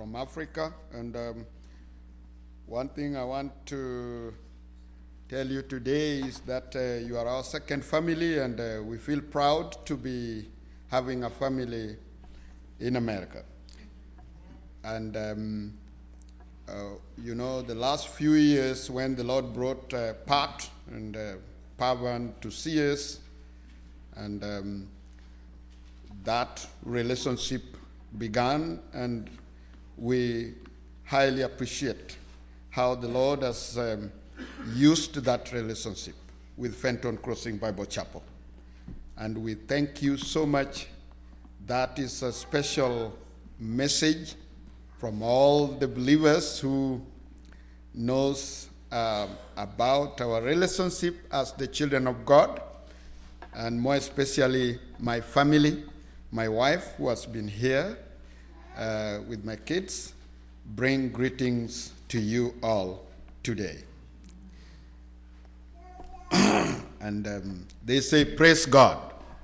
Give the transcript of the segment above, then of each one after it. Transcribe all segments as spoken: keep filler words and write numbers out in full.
from Africa. And um, one thing I want to tell you today is that uh, you are our second family, and uh, we feel proud to be having a family in America. And um, uh, you know, the last few years when the Lord brought uh, Pat and uh, Pavan to see us, and um, that relationship began, and we highly appreciate how the Lord has um, used that relationship with Fenton Crossing Bible Chapel. And we thank you so much. That is a special message from all the believers who knows uh, about our relationship as the children of God, and more especially my family, my wife who has been here uh, with my kids. Bring greetings to you all today. And um, they say, praise God.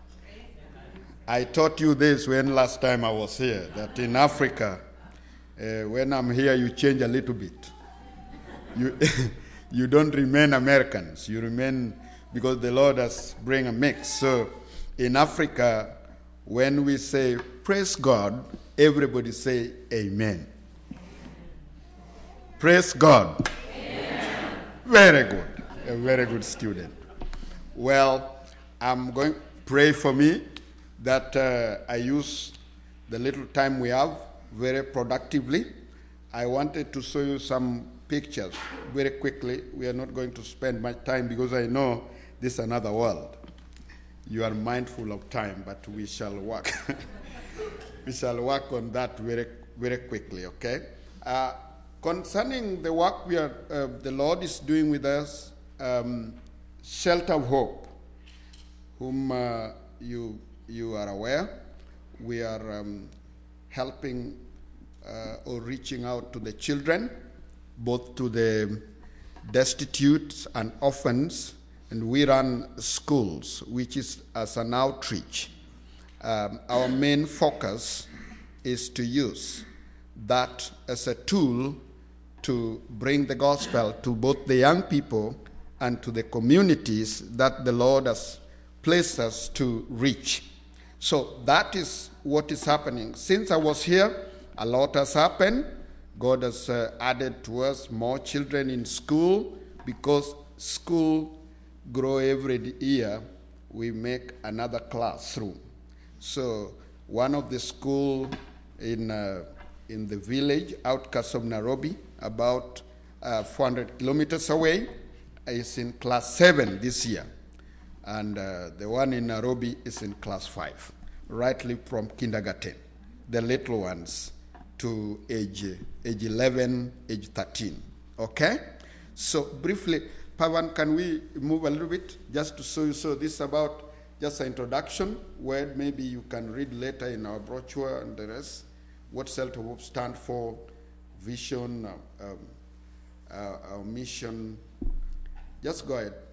I taught you this when last time I was here, that in Africa, uh, when I'm here, you change a little bit. You, you don't remain Americans. You remain, because the Lord has bring a mix. So in Africa, when we say, praise God, everybody say, amen. Praise God. Amen. Very good. A very good student. Well, I'm going to pray for me that uh, I use the little time we have very productively. I wanted to show you some pictures very quickly. We are not going to spend much time because I know this is another world. You are mindful of time, but we shall work. We shall work on that very, very quickly, okay? Uh, concerning the work we are, uh, the Lord is doing with us, um, Shelter of Hope, whom uh, you you are aware, we are um, helping uh, or reaching out to the children, both to the destitute and orphans, and we run schools, which is as an outreach. Um, our main focus is to use that as a tool to bring the gospel to both the young people and to the communities that the Lord has placed us to reach. So that is what is happening. Since I was here, a lot has happened. God has uh, added to us more children in school, because school grow every year. We make another classroom. So one of the school in uh, in the village outskirts of Nairobi, about uh, four hundred kilometers away, is in class seven this year. And uh, the one in Nairobi is in class five, rightly from kindergarten, the little ones to age, age eleven, age thirteen, okay? So briefly, Pavan, can we move a little bit just to show you, so this is about just an introduction where maybe you can read later in our brochure and the rest, what Shelter of Hope stand for, vision, uh, um, uh, our mission. Just go ahead.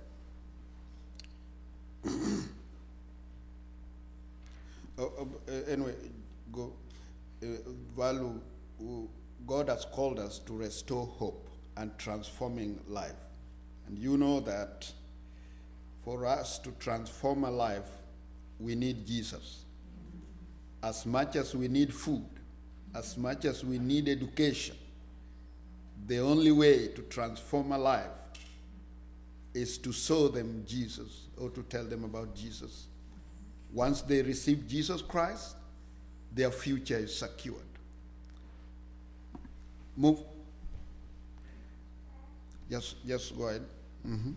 uh, uh, anyway, go. Uh, value. Uh, God has called us to restore hope and transforming life, and you know that for us to transform a life, we need Jesus. As much as we need food, as much as we need education, the only way to transform a life is to show them Jesus, or to tell them about Jesus. Once they receive Jesus Christ, their future is secured. Move. Just, just go ahead. Mm-hmm.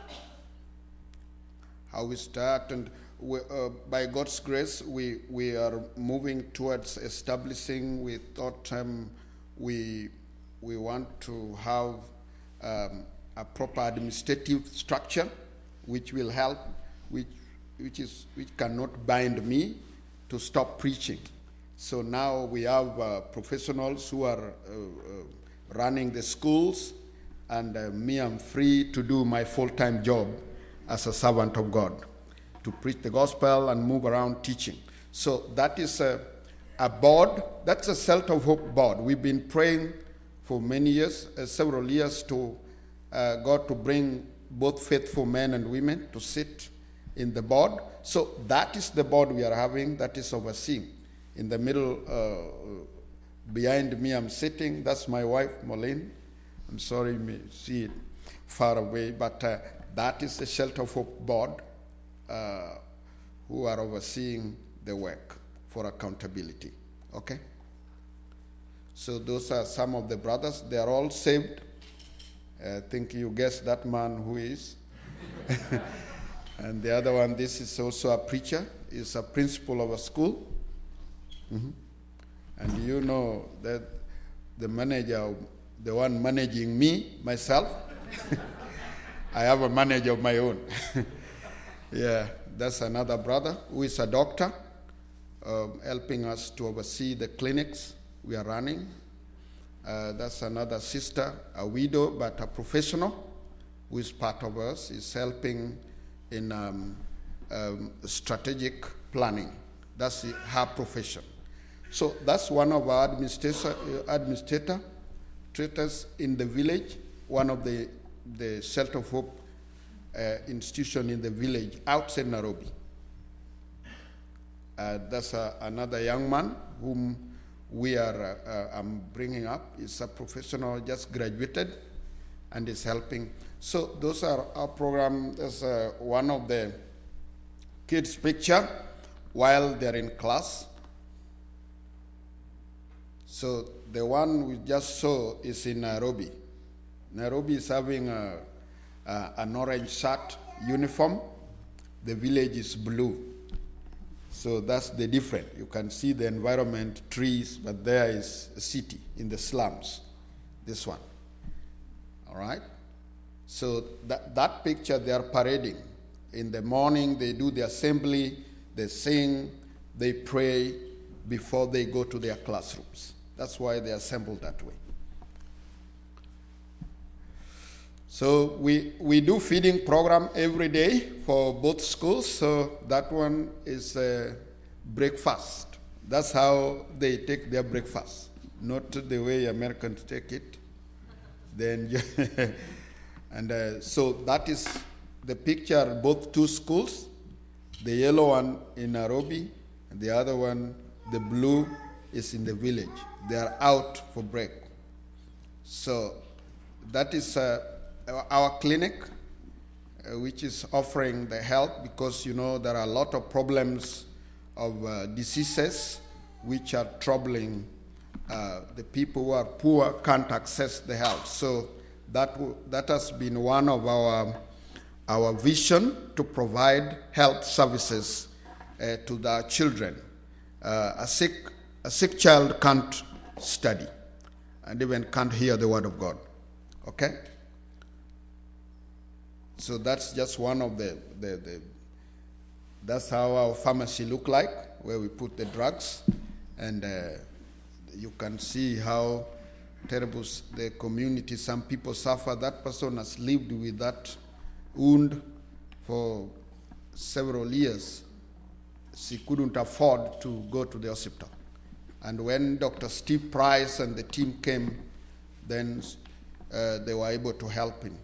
How we start, and we, uh, by God's grace, we, we are moving towards establishing. We thought um, we we want to have um, a proper administrative structure, which will help, which which is which cannot bind me to stop preaching. So now we have uh, professionals who are uh, uh, running the schools, and uh, me, I'm free to do my full-time job as a servant of God, to preach the gospel and move around teaching. So that is uh, a board. That's a Celt of Hope board. We've been praying for many years, uh, several years, to uh, God to bring both faithful men and women to sit in the board. So that is the board we are having, that is overseeing. In the middle, uh, behind me, I'm sitting. That's my wife, Moline. I'm sorry you may see it far away, but uh, that is the Shelter of Hope board uh, who are overseeing the work for accountability. Okay? So those are some of the brothers. They are all saved. I think you guessed that man who is. And the other one, this is also a preacher. He's a principal of a school. Mm-hmm. And you know that the manager, the one managing me, myself, I have a manager of my own. Yeah, that's another brother who is a doctor, um, helping us to oversee the clinics we are running. Uh, that's another sister, a widow but a professional, who is part of us, is helping in um, um, strategic planning. That's her profession. So that's one of our administrator, uh, administrators in the village, one of the, the Shelter of Hope uh, institution in the village outside Nairobi. Uh, that's uh, another young man whom we are uh, uh, I'm bringing up. He's a professional, just graduated, and is helping. So those are our program. There's uh, one of the kids' picture while they're in class. So the one we just saw is in Nairobi. Nairobi is having a, a, an orange shirt uniform. The village is blue. So that's the difference. You can see the environment, trees, but there is a city in the slums, this one. All right? So that, that picture, they are parading. In the morning, they do the assembly, they sing, they pray before they go to their classrooms. That's why they assemble that way. So we, we do feeding program every day for both schools. So that one is uh, breakfast. That's how they take their breakfast, not the way Americans take it. Then, and uh, so that is the picture. Both two schools, the yellow one in Nairobi, and the other one, the blue, is in the village. They are out for break. So that is. Uh, Our clinic, uh, which is offering the help, because, you know, there are a lot of problems of uh, diseases which are troubling uh, the people who are poor, can't access the help. So that w- that has been one of our our vision, to provide health services uh, to the children. Uh, a sick a sick child can't study and even can't hear the word of God. Okay. So that's just one of the, the, the, that's how our pharmacy look like, where we put the drugs. And uh, you can see how terrible the community, some people suffer. That person has lived with that wound for several years. She couldn't afford to go to the hospital. And when Doctor Steve Price and the team came, then uh, they were able to help him.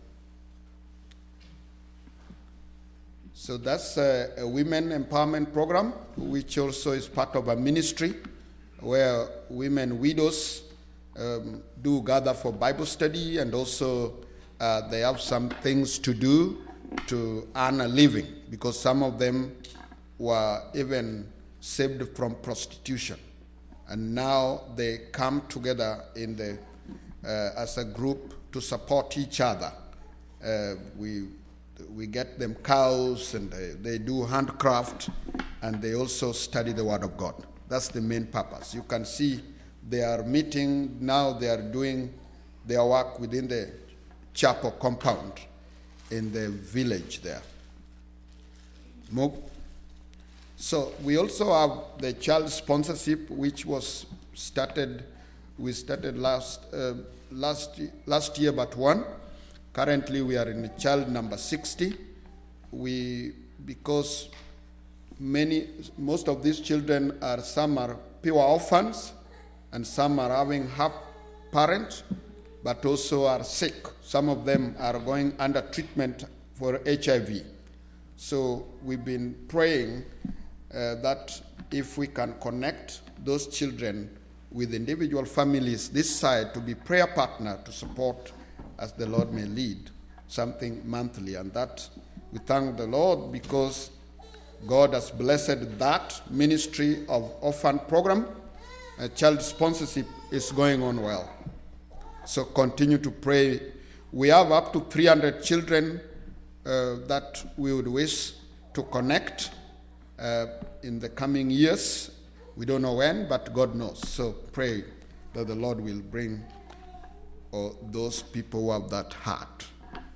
So that's a, a women empowerment program, which also is part of a ministry where women widows um, do gather for Bible study, and also uh, they have some things to do to earn a living, because some of them were even saved from prostitution. And now they come together in the uh, as a group to support each other. Uh, we We get them cows, and they, they do handcraft, and they also study the Word of God. That's the main purpose. You can see they are meeting now. They are doing their work within the chapel compound in the village there. So we also have the child sponsorship, which was started. We started last uh, last last year, but one. Currently, we are in child number sixty. We, because many, most of these children are, some are pure orphans, and some are having half parents, but also are sick. Some of them are going under treatment for H I V. So we've been praying uh, that if we can connect those children with individual families this side to be prayer partner to support as the Lord may lead, something monthly. And that we thank the Lord because God has blessed that ministry of orphan program. Uh, child sponsorship is going on well. So continue to pray. We have up to three hundred children uh, that we would wish to connect uh, in the coming years. We don't know when, but God knows. So pray that the Lord will bring uh, those people who have that heart.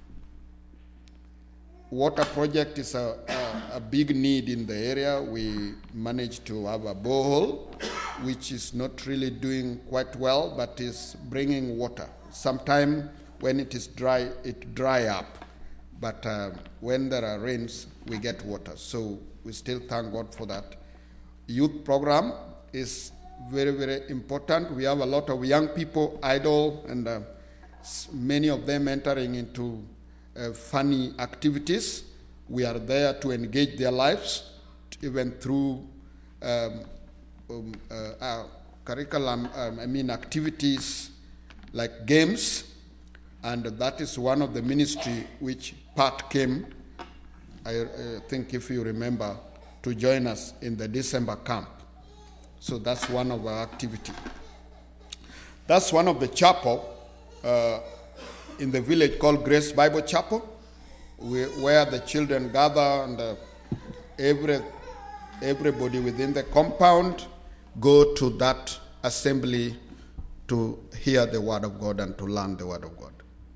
Water project is a, a, a big need in the area. We managed to have a borehole, which is not really doing quite well, but is bringing water. Sometime when it is dry, it dry up. But uh, when there are rains, we get water. So we still thank God for that. Youth program is very, very important. We have a lot of young people idle, and uh, many of them entering into uh, funny activities. We are there to engage their lives, even through um, um, uh, our curriculum, um, I mean activities like games, and that is one of the ministry which Pat came, I uh, think if you remember, to join us in the December camp. So that's one of our activity. That's one of the chapel uh, in the village called Grace Bible Chapel, we, where the children gather, and uh, every everybody within the compound go to that assembly to hear the word of God and to learn the word of God.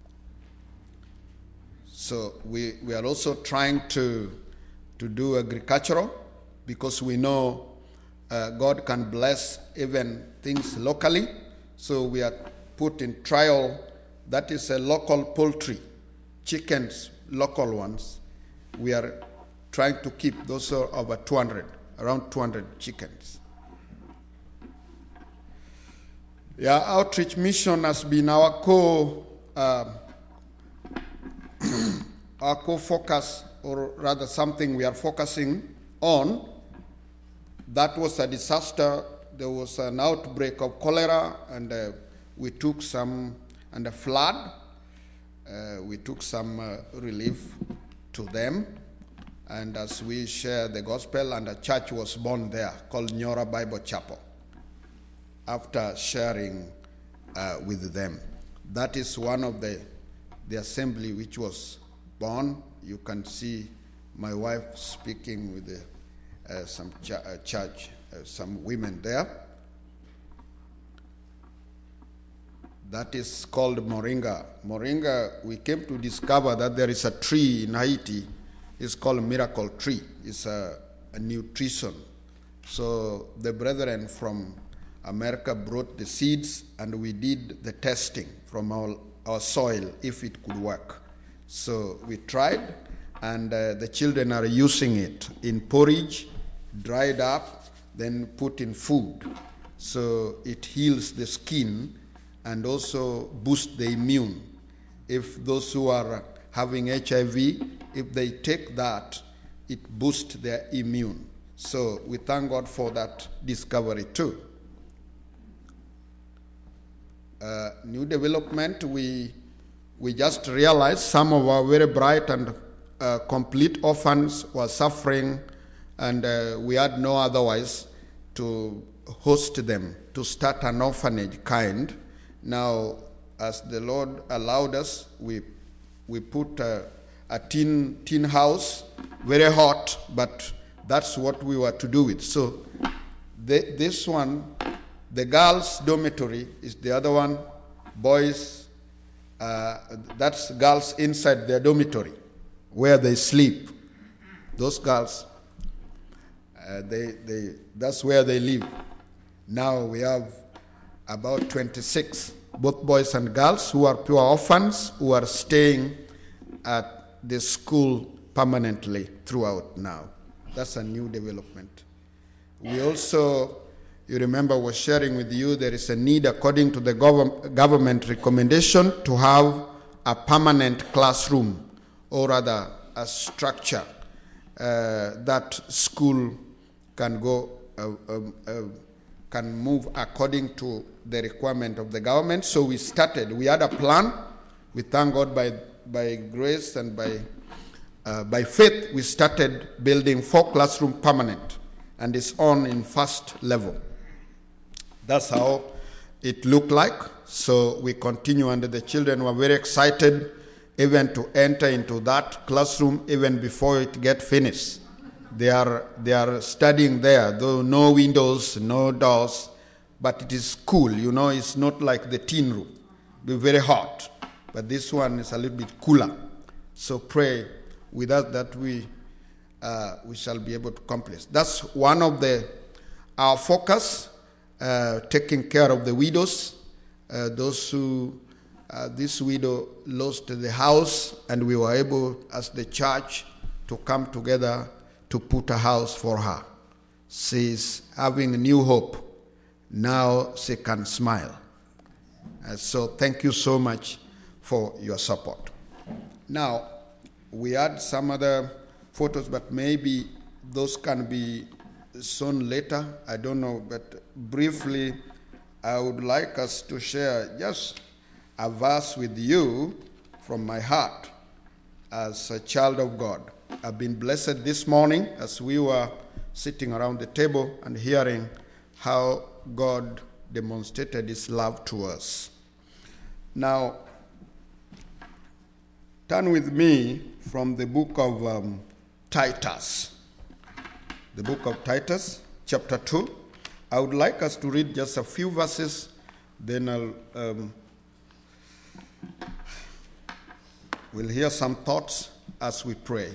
So we, we are also trying to to do agricultural, because we know uh, God can bless even things locally. So we are put in trial. That is a local poultry, chickens, local ones. We are trying to keep those are over two hundred, around two hundred chickens. Yeah, outreach mission has been our co uh, our co-focus, or rather something we are focusing on. That was a disaster. There was an outbreak of cholera, and uh, we took some, and a flood. Uh, we took some uh, relief to them. And as we share the gospel, and a church was born there called Nyora Bible Chapel, after sharing uh, with them. That is one of the, the assembly which was born. You can see my wife speaking with the, uh, some ch- uh, church, uh, some women there. That is called Moringa. Moringa, we came to discover that there is a tree in Haiti. It's called miracle tree. It's a, a nutrition. So the brethren from America brought the seeds, and we did the testing from our, our soil if it could work. So we tried, and uh, the children are using it in porridge, dried up, then put in food. So it heals the skin and also boosts the immune. If those who are having H I V, if they take that, it boosts their immune. So we thank God for that discovery too. Uh, new development, we we just realized some of our very bright and uh, complete orphans were suffering, and uh, we had no otherwise to host them, to start an orphanage kind. Now, as the Lord allowed us, we we put a, a tin tin house, very hot, but that's what we were to do with. So the, this one, the girls' dormitory is the other one, boys. Uh, that's girls inside their dormitory, where they sleep. Those girls, uh, they they that's where they live. Now we have about twenty-six, both boys and girls, who are pure orphans, who are staying at the school permanently throughout now. That's a new development. We also, you remember, was sharing with you, there is a need, according to the gov- government recommendation, to have a permanent classroom, or rather a structure uh, that school can go, uh, um, uh, can move according to the requirement of the government. So we started. We had a plan. We thank God by by grace and by uh, by faith, we started building four classroom permanent, and it's on in first level. That's how it looked like. So we continue, and the children were very excited even to enter into that classroom even before it get finished. They are they are studying there, though no windows, no doors, but it is cool. You know, it's not like the teen room. It'll be very hot, but this one is a little bit cooler. So pray with us that we uh, we shall be able to accomplish. That's one of the our focus, uh, taking care of the widows, uh, those who uh, this widow lost the house, and we were able, as the church, to come together to put a house for her. She's having a new hope. Now she can smile. Uh, so thank you so much for your support. Now, we had some other photos, but maybe those can be shown later. I don't know, but briefly, I would like us to share just a verse with you from my heart as a child of God. I've been blessed this morning as we were sitting around the table and hearing how God demonstrated his love to us. Now, turn with me from the book of um, Titus. The book of Titus, chapter two. I would like us to read just a few verses, then I'll um, we'll hear some thoughts as we pray.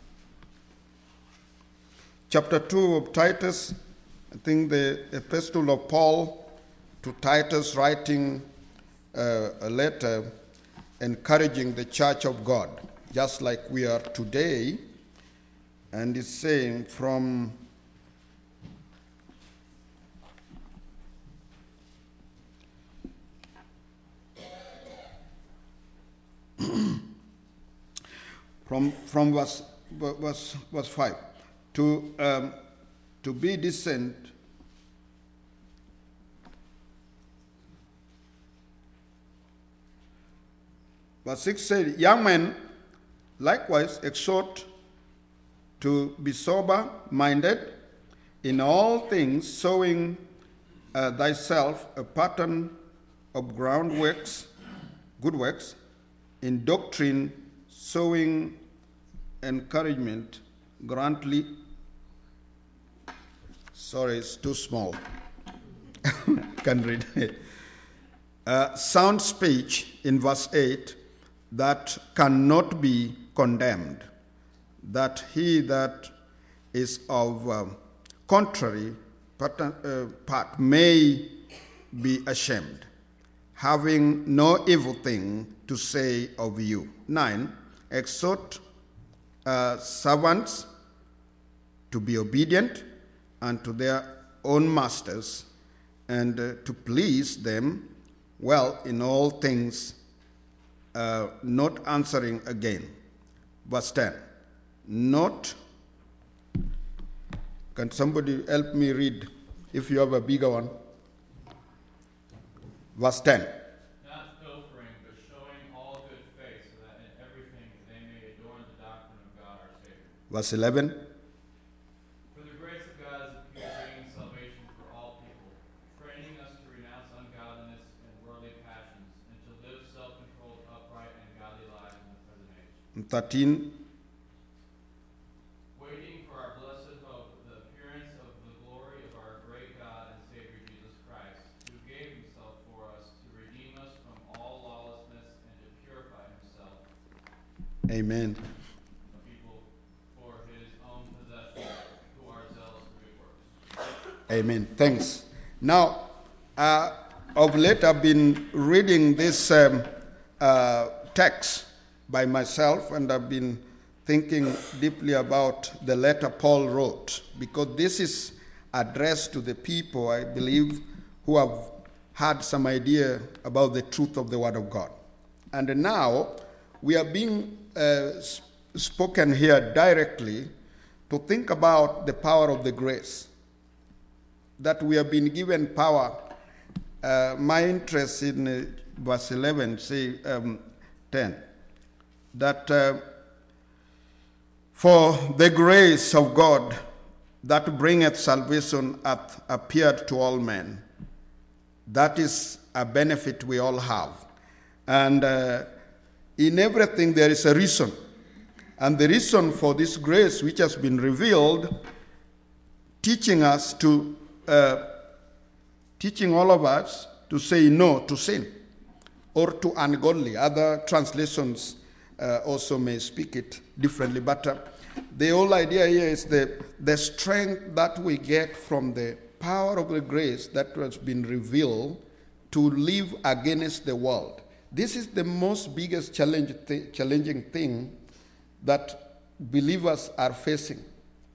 Chapter two of Titus, I think the epistle of Paul to Titus, writing uh, a letter encouraging the church of God, just like we are today, and it's saying from from from verse verse verse five. To um, to be decent, verse six said, young men likewise exhort to be sober-minded, in all things showing uh, thyself a pattern of ground works, good works, in doctrine showing encouragement, grantly. Sorry, it's too small. Can't read it. Uh, sound speech in verse eight that cannot be condemned, that he that is of um, contrary part, uh, part may be ashamed, having no evil thing to say of you. Nine, exhort uh, servants to be obedient unto their own masters, and uh, to please them well in all things, uh, not answering again. Verse ten. Not, can somebody help me read if you have a bigger one? Verse ten. Not pilfering, but showing all good faith, so that in everything they may adorn the doctrine of God our Savior. Verse eleven. For the grace of God is appeared, bringing salvation for all people, training us to renounce ungodliness and worldly passions, and to live self-controlled, upright, and godly lives in the present age. And thirteen. Waiting for our blessed hope, the appearance of the glory of our great God and Savior Jesus Christ, who gave himself for us to redeem us from all lawlessness and to purify himself. Amen. A people for his own possession, who are zealous for good works. Amen. Thanks. Now, uh, of late I've been reading this um, uh, text by myself, and I've been thinking deeply about the letter Paul wrote, because this is address to the people, I believe, who have had some idea about the truth of the Word of God. And now we are being uh, spoken here directly to think about the power of the grace, that we have been given power. Uh, my interest in uh, verse eleven, say um, ten, that uh, for the grace of God that bringeth salvation hath appeared to all men. That is a benefit we all have. And uh, in everything there is a reason. And the reason for this grace which has been revealed, teaching us to, uh, teaching all of us to say no to sin or to ungodly. Other translations uh, also may speak it differently. But uh, the whole idea here is the, the strength that we get from the power of the grace that has been revealed to live against the world. This is the most biggest challenge th- challenging thing that believers are facing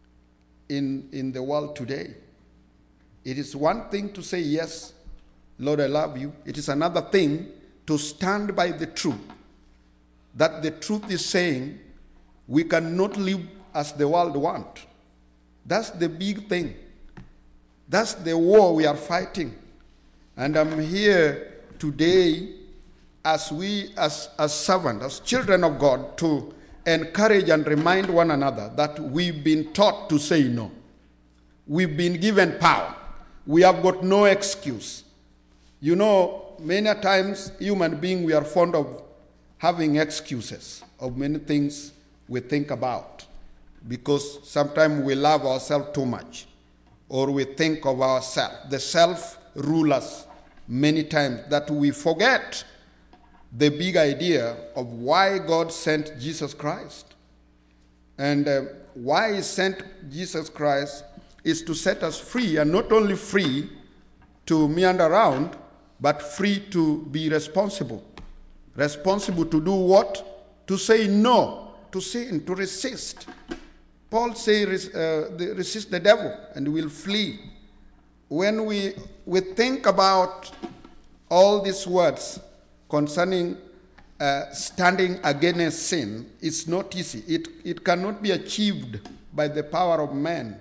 in, in the world today. It is one thing to say, yes, Lord, I love you. It is another thing to stand by the truth, that the truth is saying we cannot live as the world wants. That's the big thing. That's the war we are fighting. And I'm here today as we, as, as servants, as children of God, to encourage and remind one another that we've been taught to say no. We've been given power. We have got no excuse. You know, many times, human beings, we are fond of having excuses of many things we think about, because sometimes we love ourselves too much, or we think of ourselves. The self rules us many times that we forget the big idea of why God sent Jesus Christ. And uh, why He sent Jesus Christ is to set us free, and not only free to meander around, but free to be responsible. Responsible to do what? To say no to sin, to resist. Paul says, uh, resist the devil and will flee. When we, we think about all these words concerning uh, standing against sin, it's not easy. It, it cannot be achieved by the power of man.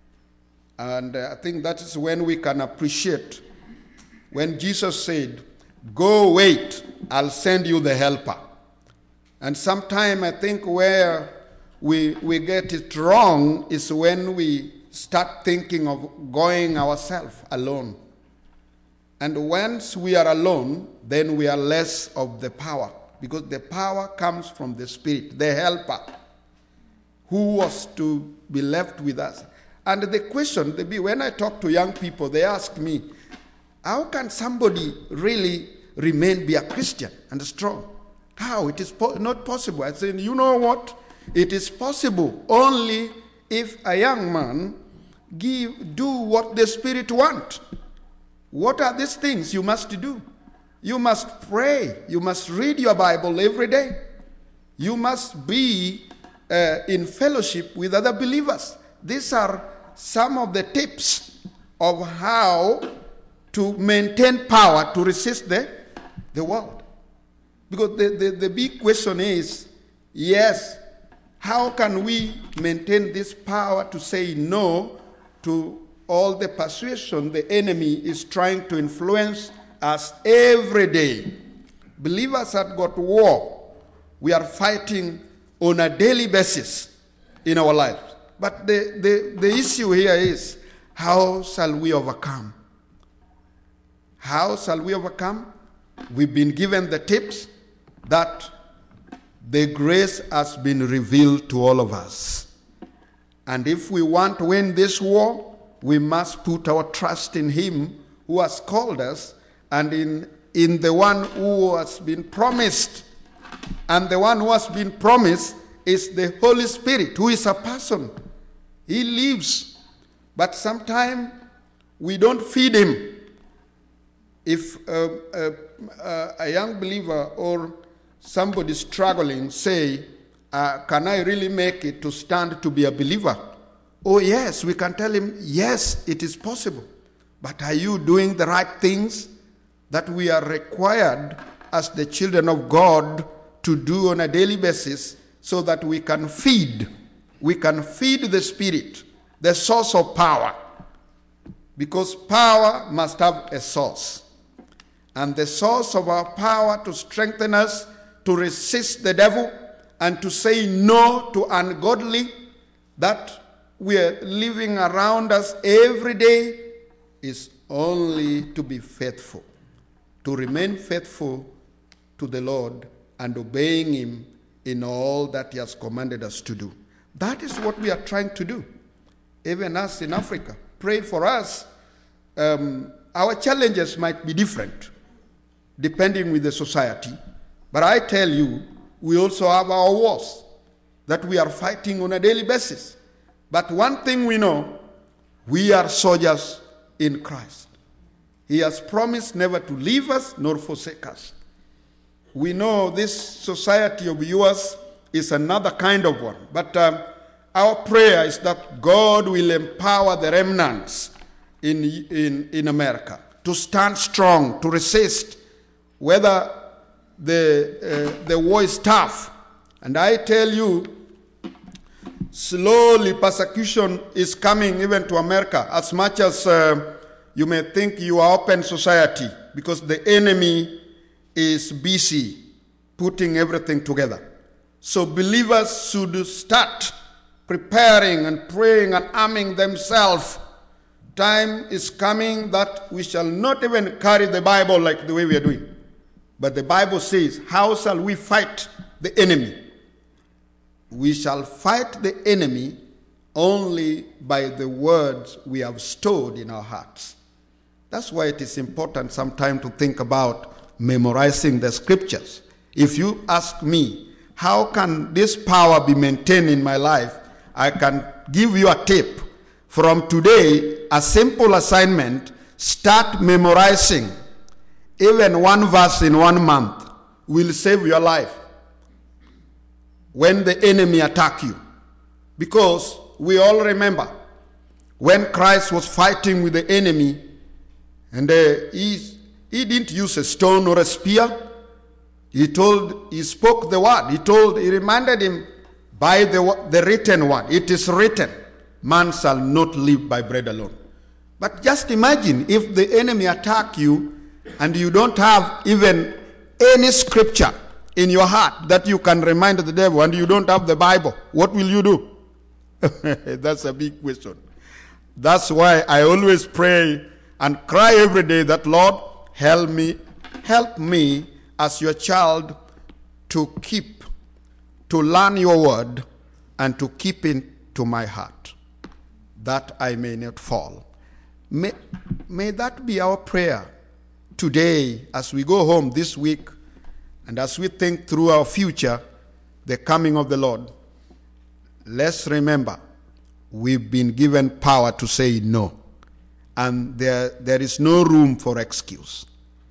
And uh, I think that is when we can appreciate when Jesus said, go wait, I'll send you the helper. And sometimes I think where we, we get it wrong is when we start thinking of going ourselves alone. And once we are alone, then we are less of the power, because the power comes from the Spirit, the helper, who was to be left with us. And the question, when I talk to young people, they ask me, how can somebody really remain, be a Christian and strong? How? It is po- not possible. I said, you know what? It is possible only if a young man give, do what the Spirit wants. What are these things you must do? You must pray. You must read your Bible every day. You must be uh, in fellowship with other believers. These are some of the tips of how to maintain power to resist the, the world. Because the, the, the big question is, yes, how can we maintain this power to say no to all the persuasion the enemy is trying to influence us every day? Believers have got war. We are fighting on a daily basis in our lives. But the, the, the issue here is, how shall we overcome? How shall we overcome? We've been given the tips that the grace has been revealed to all of us. And if we want to win this war, we must put our trust in Him who has called us, and in, in the one who has been promised. And the one who has been promised is the Holy Spirit, who is a person. He lives, but sometimes we don't feed Him. If uh, uh, uh, a young believer or somebody struggling say, uh, can I really make it to stand to be a believer? Oh yes, we can tell him, yes, it is possible. But are you doing the right things that we are required as the children of God to do on a daily basis so that we can feed, we can feed the Spirit, the source of power? Because power must have a source. And the source of our power to strengthen us, to resist the devil, and to say no to ungodly that we are living around us every day is only to be faithful, to remain faithful to the Lord and obeying him in all that he has commanded us to do. That is what we are trying to do. Even us in Africa, pray for us. Um, our challenges might be different depending with the society, but I tell you, we also have our wars that we are fighting on a daily basis. But one thing we know, we are soldiers in Christ. He has promised never to leave us nor forsake us. We know this society of yours is another kind of one, but um, our prayer is that God will empower the remnants in, in, in America to stand strong, to resist, whether the, uh, the war is tough. And I tell you, slowly persecution is coming even to America, as much as uh, you may think you are open society, because the enemy is busy putting everything together. So believers should start preparing and praying and arming themselves. Time is coming that we shall not even carry the Bible like the way we are doing. But the Bible says, how shall we fight the enemy? We shall fight the enemy only by the words we have stored in our hearts. That's why it is important sometimes to think about memorizing the scriptures. If you ask me, how can this power be maintained in my life? I can give you a tip. From today, a simple assignment, start memorizing. Even one verse in one month will save your life when the enemy attack you. Because we all remember when Christ was fighting with the enemy, and uh, he, he didn't use a stone or a spear. He told, he spoke the word. He told, he reminded him by the, the written word. It is written, man shall not live by bread alone. But just imagine if the enemy attack you and you don't have even any scripture in your heart that you can remind the devil, and you don't have the Bible, what will you do? That's a big question. That's why I always pray and cry every day that, Lord, help me, help me as your child to keep, to learn your word and to keep it to my heart, that I may not fall. May, may that be our prayer today as we go home this week and as we think through our future, the coming of the Lord. Let's remember, we've been given power to say no. And there, there is no room for excuse.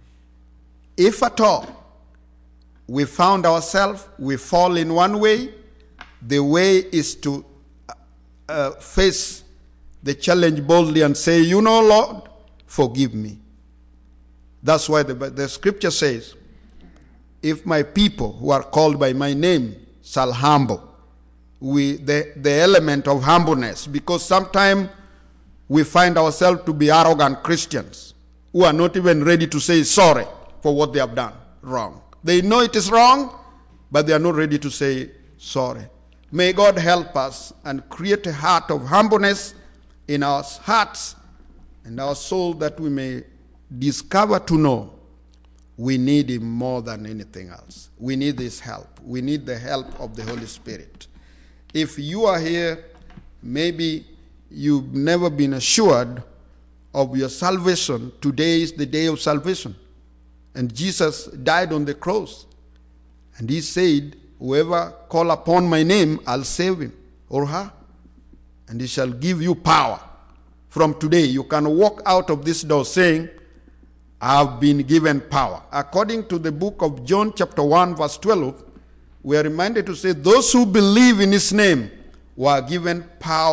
If at all we found ourselves, we fall in one way, the way is to uh, face the challenge boldly and say, you know, Lord, forgive me. That's why the, the scripture says, if my people who are called by my name shall humble, we, the, the element of humbleness, because sometimes we find ourselves to be arrogant Christians who are not even ready to say sorry for what they have done wrong. They know it is wrong, but they are not ready to say sorry. May God help us and create a heart of humbleness in our hearts and our soul, that we may discover to know we need him more than anything else. We need his help. We need the help of the Holy Spirit. If you are here, maybe you've never been assured of your salvation. Today is the day of salvation. And Jesus died on the cross. And he said, whoever call upon my name, I'll save him or her. And he shall give you power. From today, you can walk out of this door saying, I have been given power. According to the book of John chapter one verse twelve, we are reminded to say, those who believe in his name were given power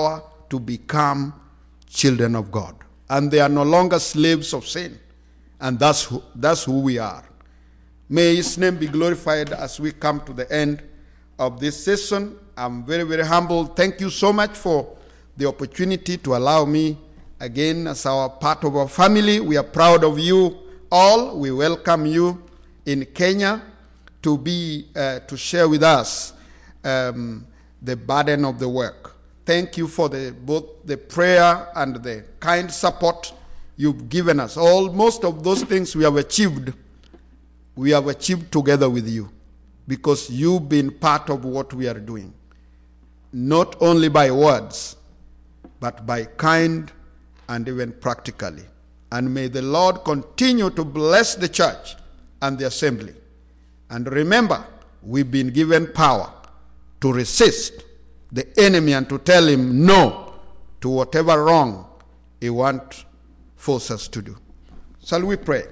to become children of God. And they are no longer slaves of sin. And that's who, that's who we are. May his name be glorified as we come to the end of this session. I'm very, very humbled. Thank you so much for the opportunity to allow me again as our part of our family. We are proud of you all. We welcome you in Kenya to be uh, to share with us um, the burden of the work. Thank you for the, both the prayer and the kind support you've given us. All most of those things we have achieved, we have achieved together with you, because you've been part of what we are doing, not only by words, but by kind and even practically. And may the Lord continue to bless the church and the assembly. And remember, we've been given power to resist the enemy and to tell him no to whatever wrong he wants force us to do. Shall we pray?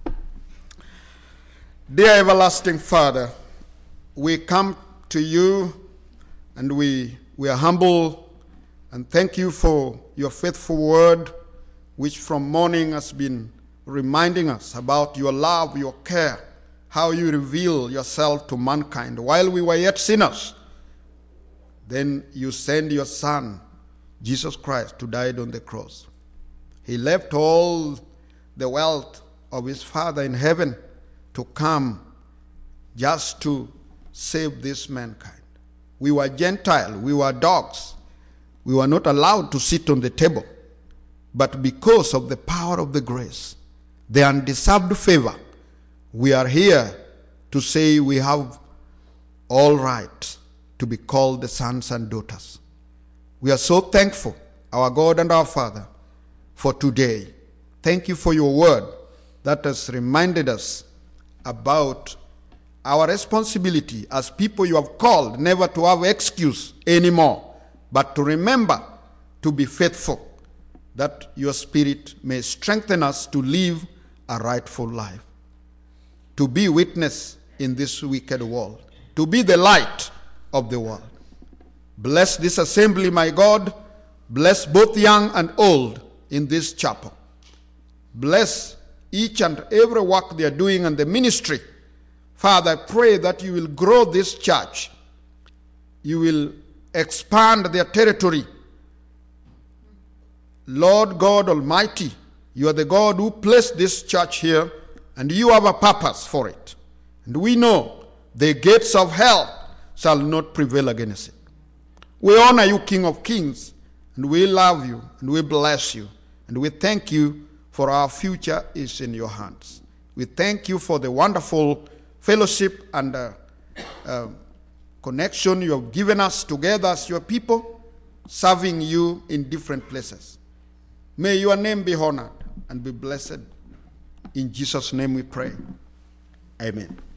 Dear everlasting Father, we come to you and we, we are humble and thank you for your faithful word, which from morning has been reminding us about your love, your care, how you reveal yourself to mankind. While we were yet sinners, then you send your Son, Jesus Christ, to die on the cross. He left all the wealth of his Father in heaven to come just to save this mankind. We were Gentile, we were dogs. We were not allowed to sit on the table. But because of the power of the grace, the undeserved favor, we are here to say we have all right to be called the sons and daughters. We are so thankful, our God and our Father, for today. Thank you for your word that has reminded us about our responsibility as people you have called never to have excuse anymore, but to remember to be faithful, that your Spirit may strengthen us to live a rightful life, to be witness in this wicked world, to be the light of the world. Bless this assembly, my God. Bless both young and old in this chapel. Bless each and every work they are doing in the ministry. Father, I pray that you will grow this church. You will expand their territory. Lord God Almighty, you are the God who placed this church here, and you have a purpose for it. And we know the gates of hell shall not prevail against it. We honor you, King of Kings, and we love you, and we bless you, and we thank you for our future is in your hands. We thank you for the wonderful fellowship and uh, uh, connection you have given us together as your people, serving you in different places. May your name be honored and be blessed. In Jesus' name we pray. Amen.